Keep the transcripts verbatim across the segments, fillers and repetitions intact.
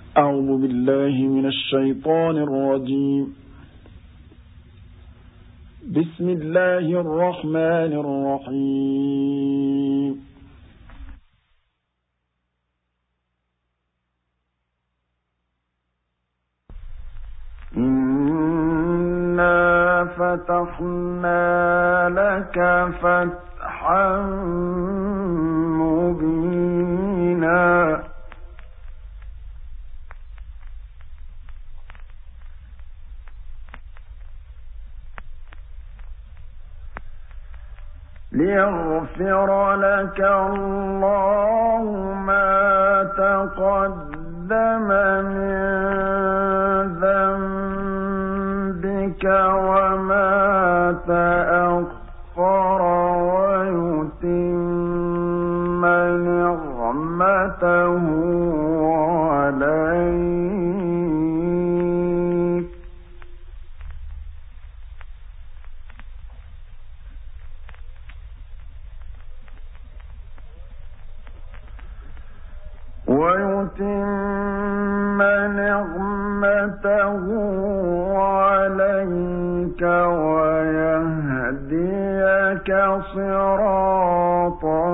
أعوذ بالله من الشيطان الرجيم. بسم الله الرحمن الرحيم. إنا فتحنا لك فتحا مبينا ليغفر لك الله ما تقدم من ذنبك وما تأخر ويتم نعمته عليك ويتم نعمته عليك ويهديك صراطا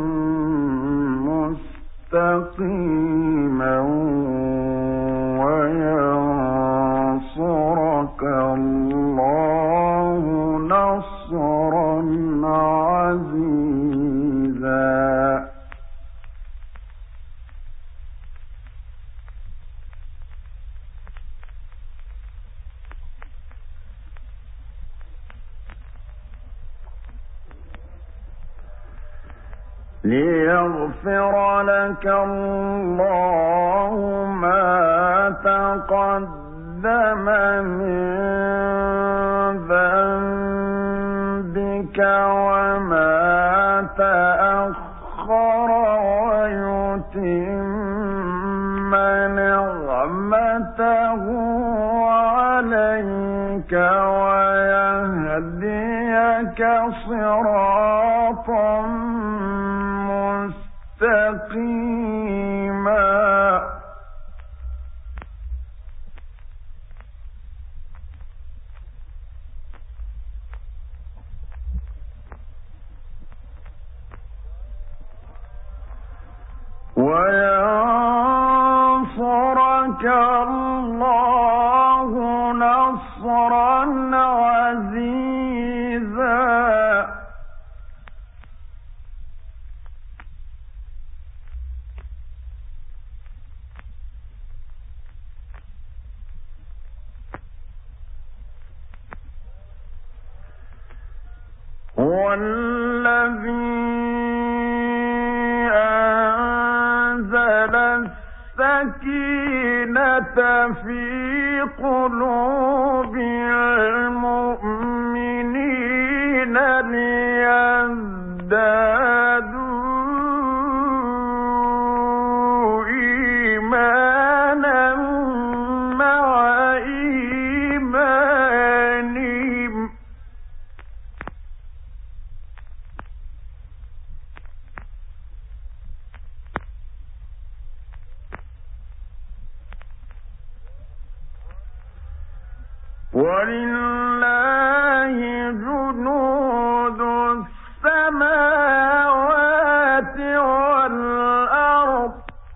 مستقيما وينصرك الله نصرا عزيزا ليغفر لك الله ما تقدم من ذنبك وما تأخر ويتم نعمته عليك ويهديك صراطا مستقيما وينصرك الله نصرا عزيزا هو الذي أنزل السكينة في قلوب المؤمنين ليزدادوا إيمانا مع إيمانهم ولله جنود السماوات والأرض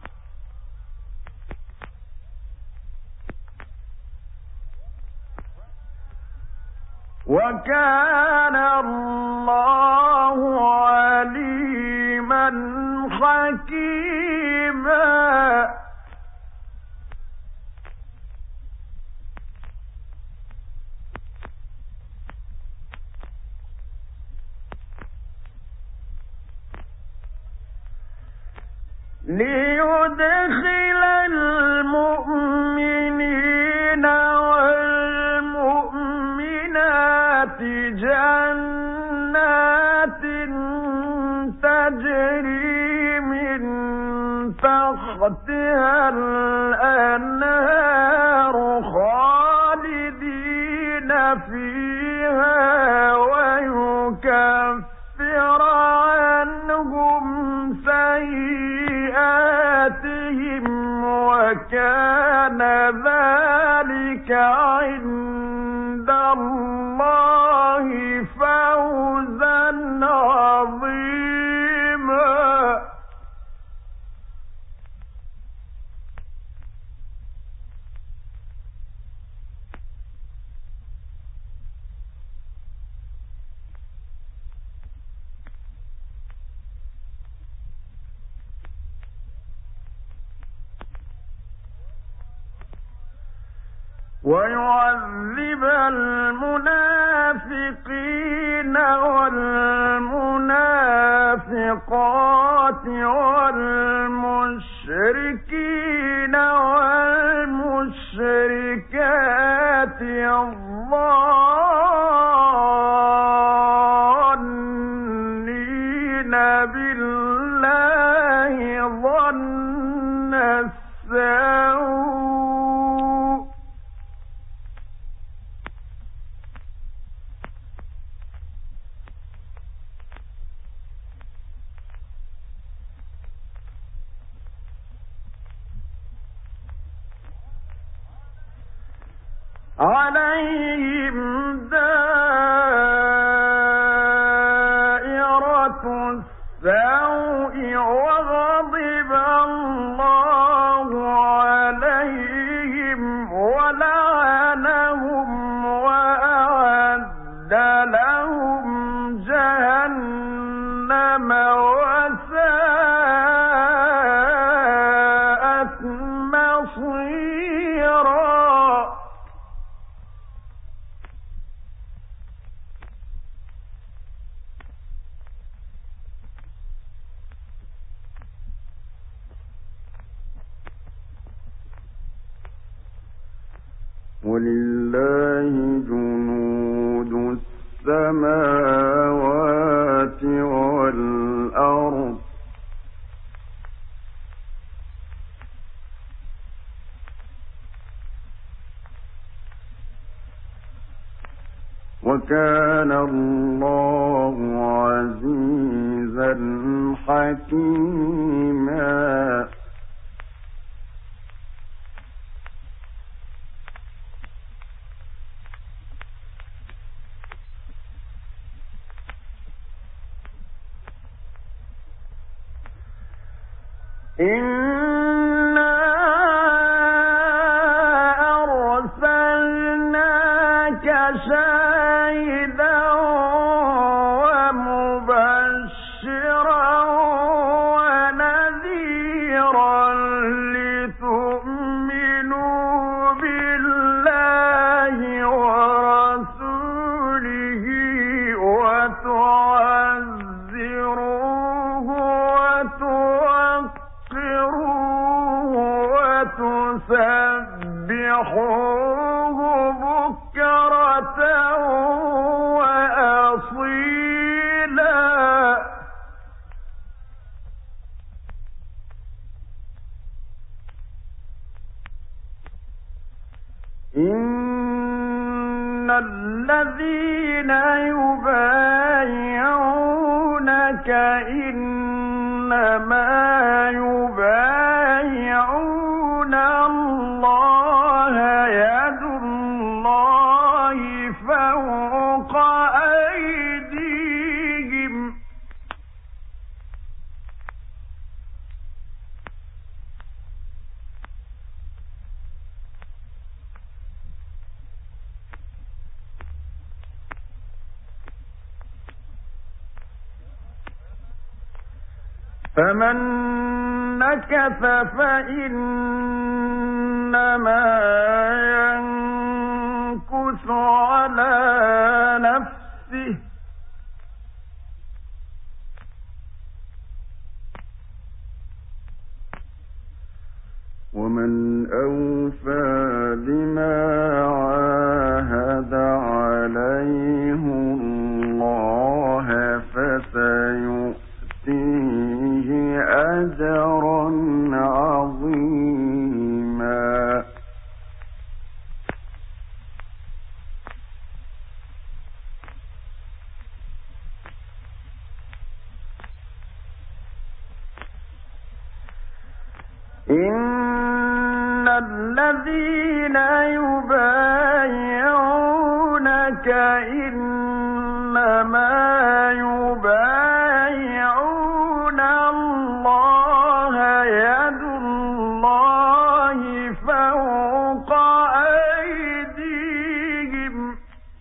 وكان الله عليما حكيما ليدخل المؤمنين والمؤمنات جنات تجري من تحتها الأنهار خالدين فيها ويكفر عنهم سيئاتهم وكان ذلك عند الله فوزا عظيما. ويعذب المنافقين والمنافقات والمشركين والمشركات الظانين بالله ظن السوء عليهم دائرة السوء وغضب الله عليهم ولعنهم وأعد لهم جهنم وساءت مصيرا. ولله جنود السماوات والأرض وكان الله عزيزا حكيما. إنا أرسلناك شاهدا ومبشرا ونذيرا لتؤمنوا بالله ورسوله وتعزروه وتسبحوه بكرة وأصيلا. إن الذين يبايعونك إنما يبايعون الله يد الله فوق أيديهم. فمن نكث فإنما ينكث على نفسه ومن أوفى بما عاهد عليه الله فسيؤتيه أجرا عظيما. إن الذين يبايعونك إنما يبايعون الله يد الله فوق أيديهم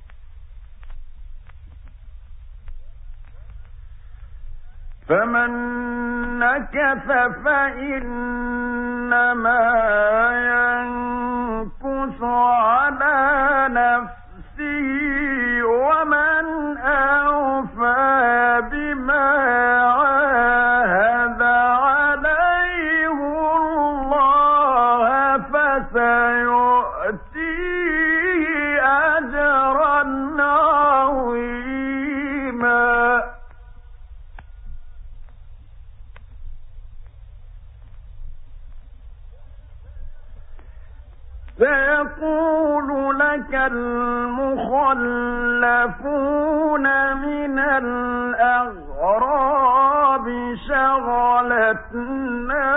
فمن نكث فإنما ينكث على نفسه ومن أوفى بما عاهد عليه الله فسيؤتيه أجرا عظيما. سيقول لك المخلفون من الأغراب شغلتنا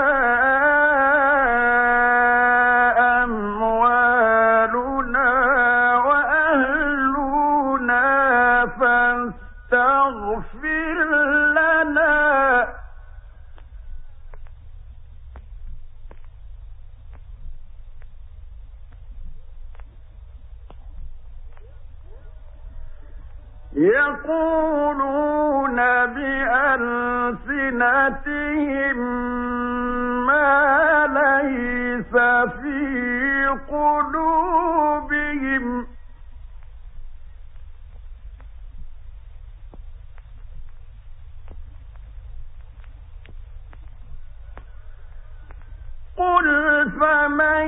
أموالنا وأهلنا فاستغفر لنا يقولون بألسنتهم ما ليس في قلوبهم قل فمن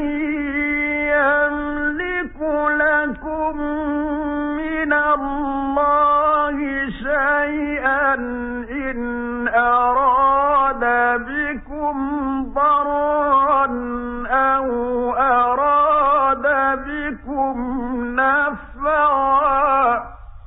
يملك لكم من الله شيئا إن أراد بكم ضرا أو أراد بكم نفعا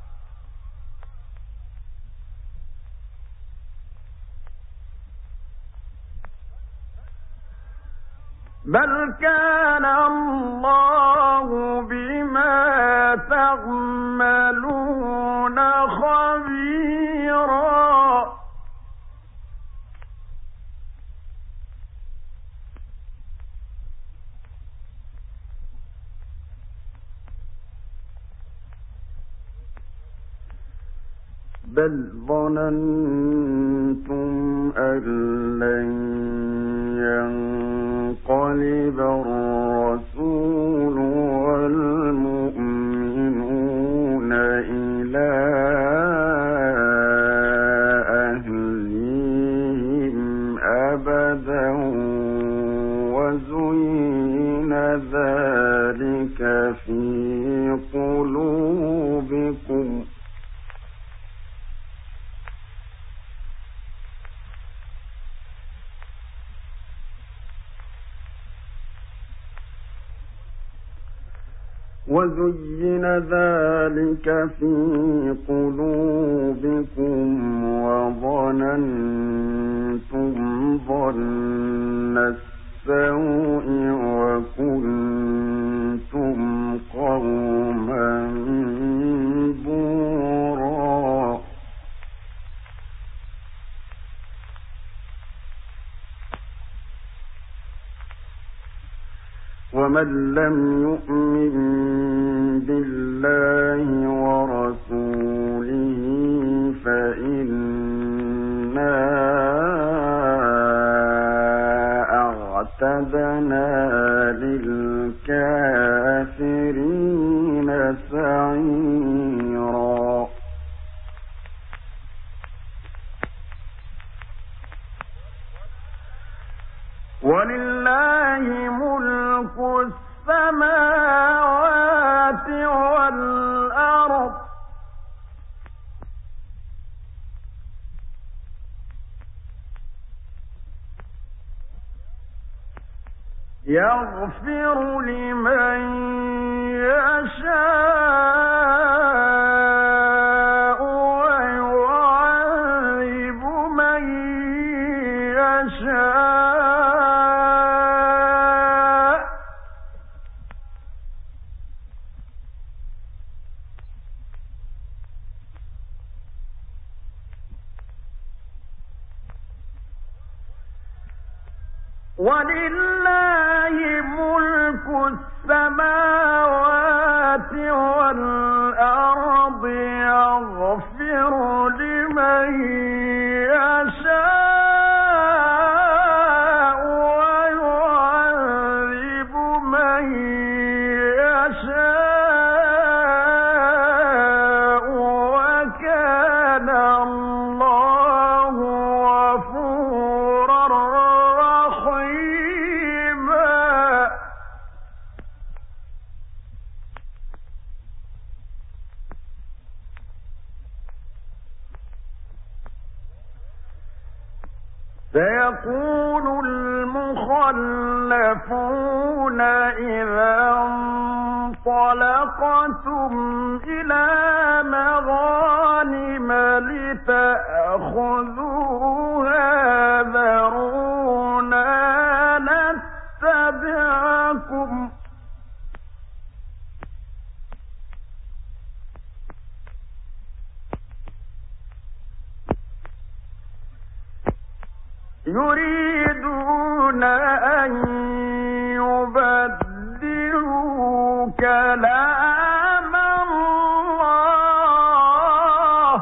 بل كان الله بما تعملون خبيرا. بل ظننتم أن لن ينقلب الرسول والمؤمنون إلى أهليهم أبدا وزين ذلك في قلوبكم وزين ذلك في قلوبكم وظننتم ظن السوء وكنتم قوما بورا. ومن لم يؤمن بالله ورسوله فإنا أعتدنا للكافرين سعيرا. ولله ملك السماوات والأرض يغفر لمن يشاء ويعذب من يشاء ولله ملك السماوات والأرض يغفر لمن يشاء ويعذب من يشاء وكان الله غفورا رحيما. سيقول المخلفون إذا انطلقتم إلى مغانم لتأخذوها ذرونا نتبعكم يريدون أن يبدلوا كلام الله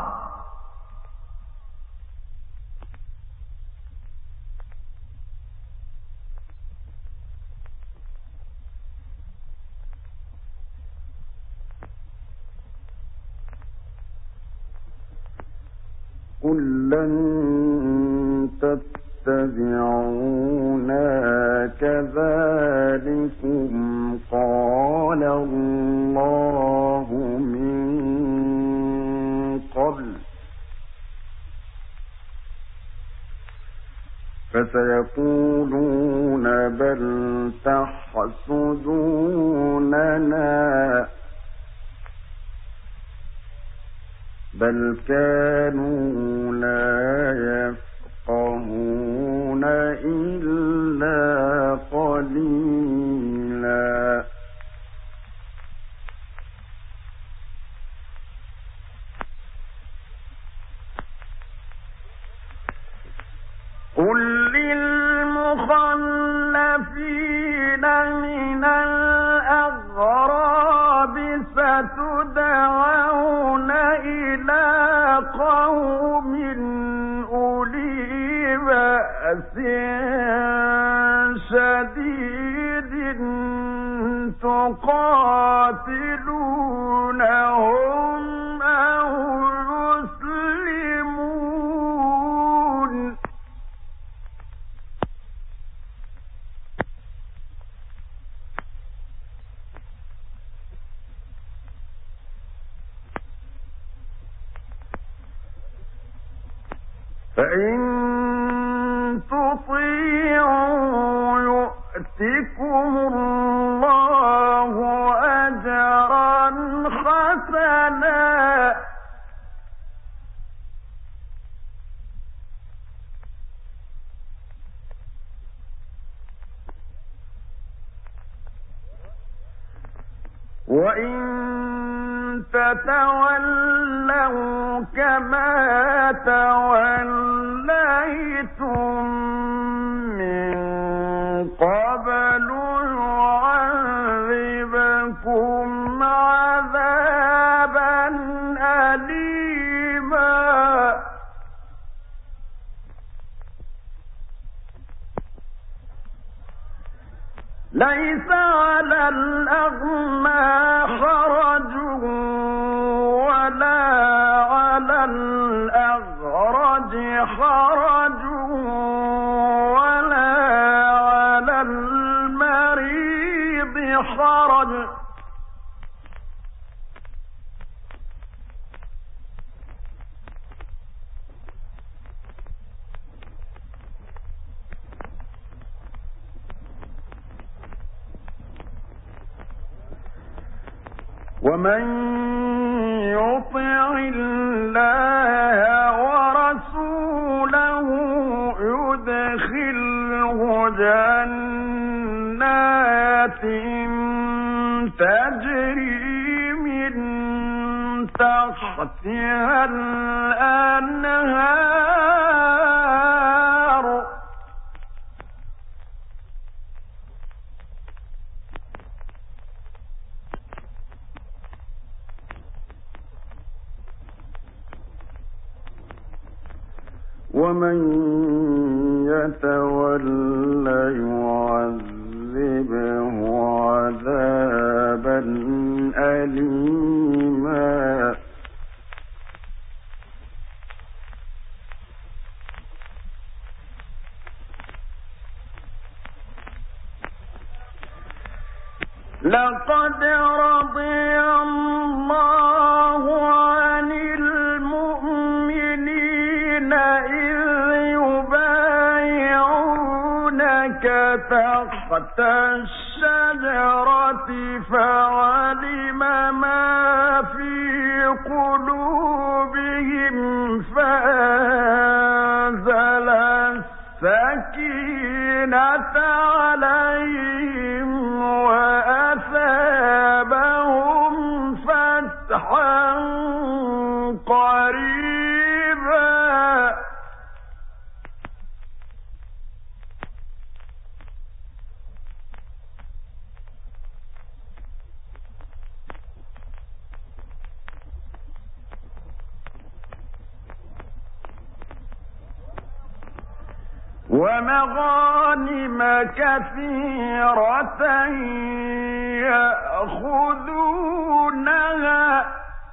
قل لن تتبعونا كذلكم قال الله من قبل فسيقولون بل تحسدوننا بل كانوا لا يفقهون إلا قليلا. قل للمخلفين من الأغراب ستدعون إلى قوم أولي بأس شديد تقاتلونهم أو يسلمون فإن تطيعوا يؤتكم الله أجرا حسنا وإن تتولوا كما توليتم من قبل يعذبكم عذابا أليما. ليس على الأعمى حرج ولا على الأعرج حرج ولا على المريض حرج ومن يطع الله ورسوله يدخله جنات تجري من تحتها الأنهار ومن يتول يعذبه عذابا أليما لقد رضي الله عن المؤمنين إذ يبايعونك تحت الشجرة فعلم ما في قلوبهم فأنزل السكينة عليهم وأثابهم فتحا قريبا ومغانم كثيرة يأخذونها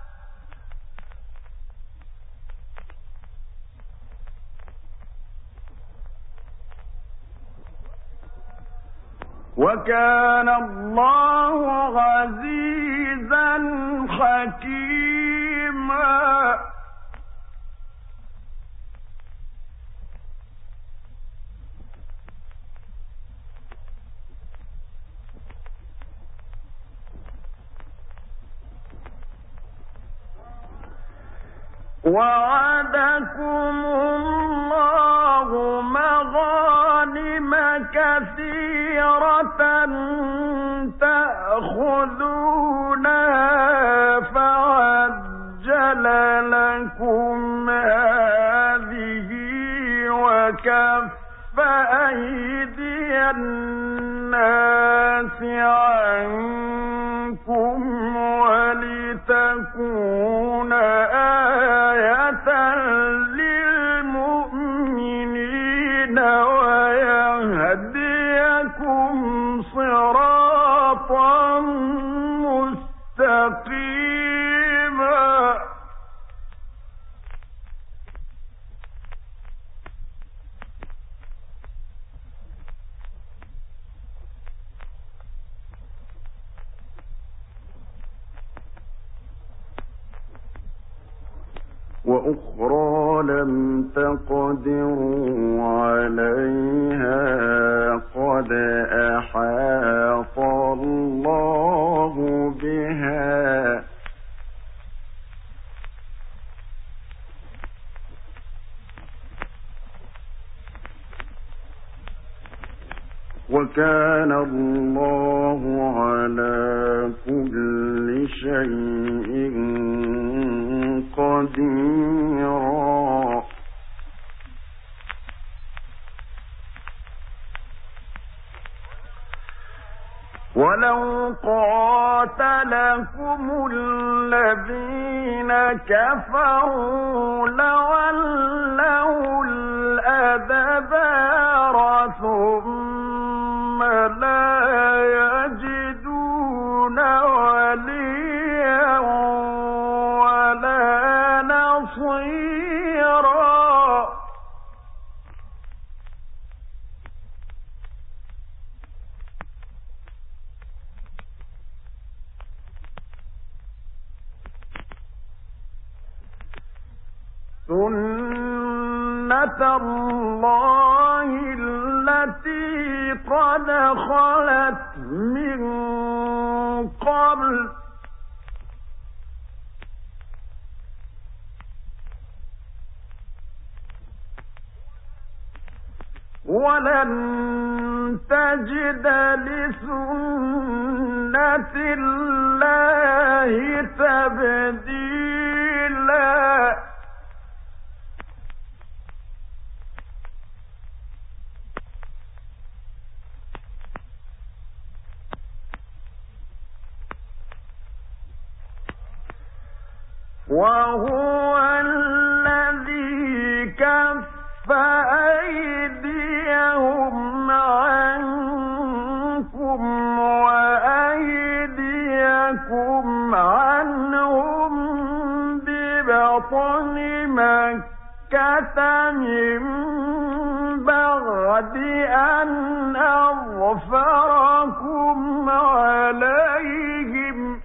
وكان الله عزيزا حكيما وعدكم الله مغانم كثيرة تأخذونها فعجل لكم هذه وكف أيدي الناس عنكم ولتكون للمؤمنين ويهديكم صراطا مستقيما وأخرى لم تقدروا عليها قد أحاط الله بها وكان الله على كل شيء قديرا ولو قاتلكم الذين كفروا لولوا الأدبار ثم لا يجدون وليا ولا نصيرا سنة الله التي قد خلت من قبل ولن تجد لسنة الله تبديلا وهو الذي كف بمكة من بعد أن أظفركم عليهم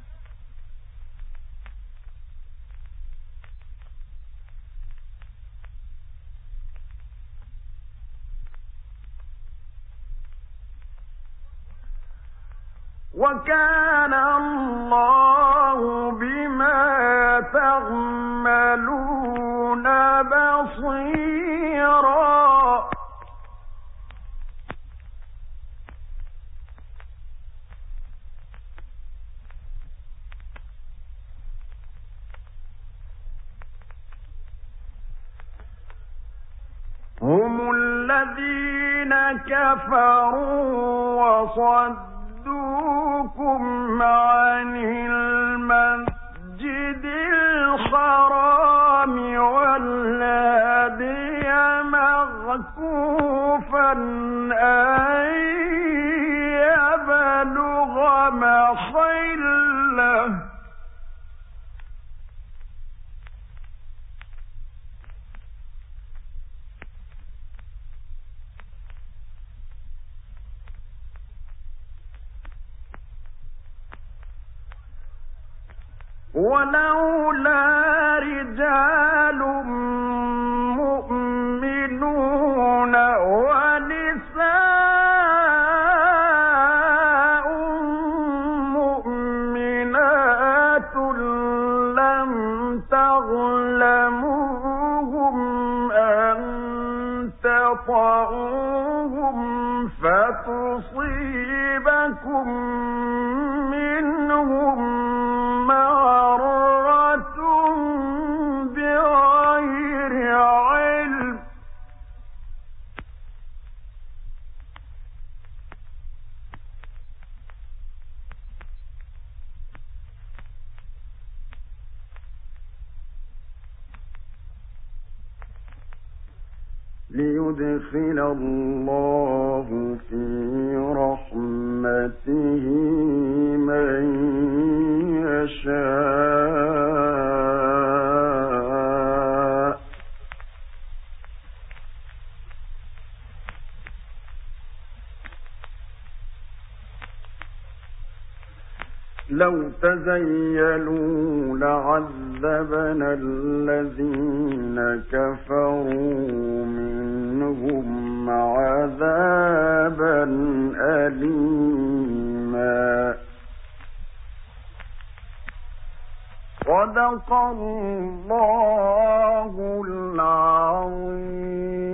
وكان الله بما تعملون بصيرا هم الذين كفروا وصدوكم عن المسجد الحرام والهدي معكوفا أن يبلغ محله ولولا رجال مؤمنون ونساء مؤمنات لم تظلموهم أن تطعوهم فتصيبكم منهم معرة بغير علم ليدخل الله في رحمته من يشاء لو تزيلوا لعذبنا الذين كفروا منهم عذابا أليما صدق الله العظيم.